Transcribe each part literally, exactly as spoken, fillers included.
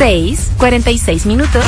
seis, cuarenta y seis minutos.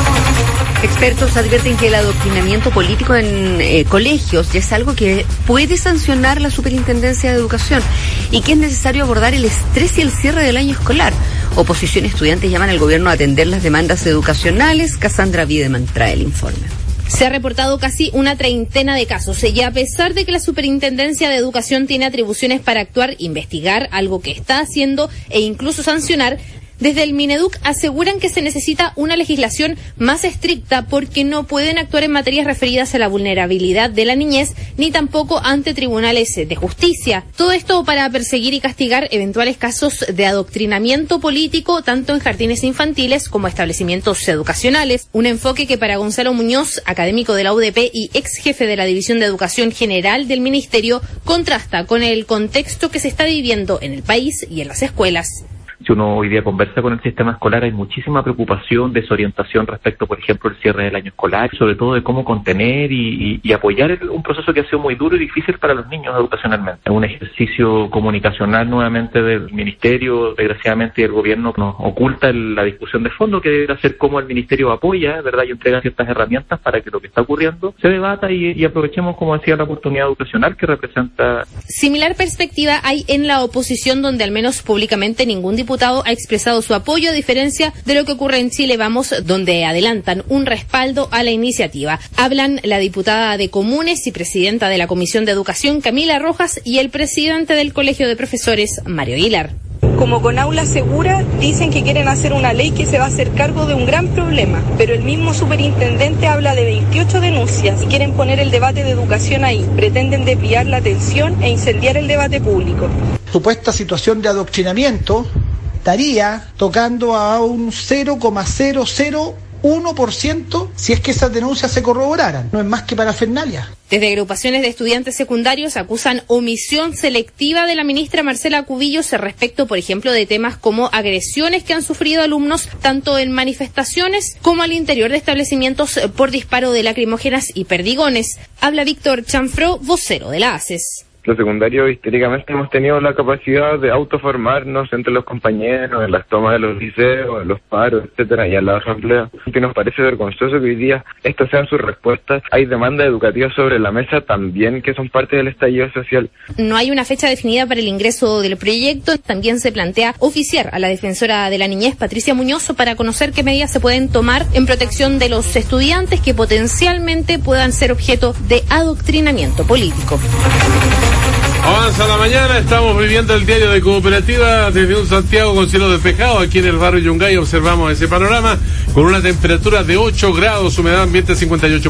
Expertos advierten que el adoctrinamiento político en eh, colegios ya es algo que puede sancionar la Superintendencia de Educación y que es necesario abordar el estrés y el cierre del año escolar. Oposición y estudiantes llaman al gobierno a atender las demandas educacionales. Cassandra Wiedemann trae el informe. Se ha reportado casi una treintena de casos y a pesar de que la Superintendencia de Educación tiene atribuciones para actuar, investigar, algo que está haciendo e incluso sancionar, desde el Mineduc aseguran que se necesita una legislación más estricta porque no pueden actuar en materias referidas a la vulnerabilidad de la niñez ni tampoco ante tribunales de justicia. Todo esto para perseguir y castigar eventuales casos de adoctrinamiento político tanto en jardines infantiles como establecimientos educacionales. Un enfoque que para Gonzalo Muñoz, académico de la U D P y ex jefe de la División de Educación General del Ministerio, contrasta con el contexto que se está viviendo en el país y en las escuelas. Si uno hoy día conversa con el sistema escolar, hay muchísima preocupación, desorientación respecto, por ejemplo, al cierre del año escolar, sobre todo de cómo contener y, y, y apoyar el, un proceso que ha sido muy duro y difícil para los niños educacionalmente. Es un ejercicio comunicacional nuevamente del Ministerio, desgraciadamente, y el gobierno nos oculta el, la discusión de fondo que debe hacer cómo el Ministerio apoya, ¿verdad?, y entrega ciertas herramientas para que lo que está ocurriendo se debata y, y aprovechemos, como decía, la oportunidad educacional que representa. Similar perspectiva hay en la oposición, donde al menos públicamente ningún diputado ha expresado su apoyo, a diferencia de lo que ocurre en Chile Vamos, donde adelantan un respaldo a la iniciativa. Hablan la diputada de Comunes y presidenta de la Comisión de Educación, Camila Rojas, y el presidente del Colegio de Profesores, Mario Aguilar. Como con aula segura, dicen que quieren hacer una ley que se va a hacer cargo de un gran problema, pero el mismo superintendente habla de veintiocho denuncias y quieren poner el debate de educación ahí. Pretenden desviar la atención e incendiar el debate público. Supuesta situación de adoctrinamiento estaría tocando a un cero coma cero cero uno por ciento si es que esas denuncias se corroboraran. No es más que parafernalia. Desde agrupaciones de estudiantes secundarios acusan omisión selectiva de la ministra Marcela Cubillos respecto, por ejemplo, de temas como agresiones que han sufrido alumnos tanto en manifestaciones como al interior de establecimientos por disparo de lacrimógenas y perdigones. Habla Víctor Chanfró, vocero de la ACES. Los secundarios históricamente hemos tenido la capacidad de autoformarnos entre los compañeros, en las tomas de los liceos, en los paros, etcétera, y en la asamblea. Que nos parece vergonzoso que hoy día estas sean sus respuestas. Hay demandas educativas sobre la mesa también que son parte del estallido social. No hay una fecha definida para el ingreso del proyecto. También se plantea oficiar a la defensora de la niñez, Patricia Muñoz, para conocer qué medidas se pueden tomar en protección de los estudiantes que potencialmente puedan ser objeto de adoctrinamiento político. Avanza la mañana, estamos viviendo el diario de Cooperativa desde un Santiago con cielo despejado. Aquí en el barrio Yungay observamos ese panorama con una temperatura de ocho grados, humedad ambiente cincuenta y ocho por ciento.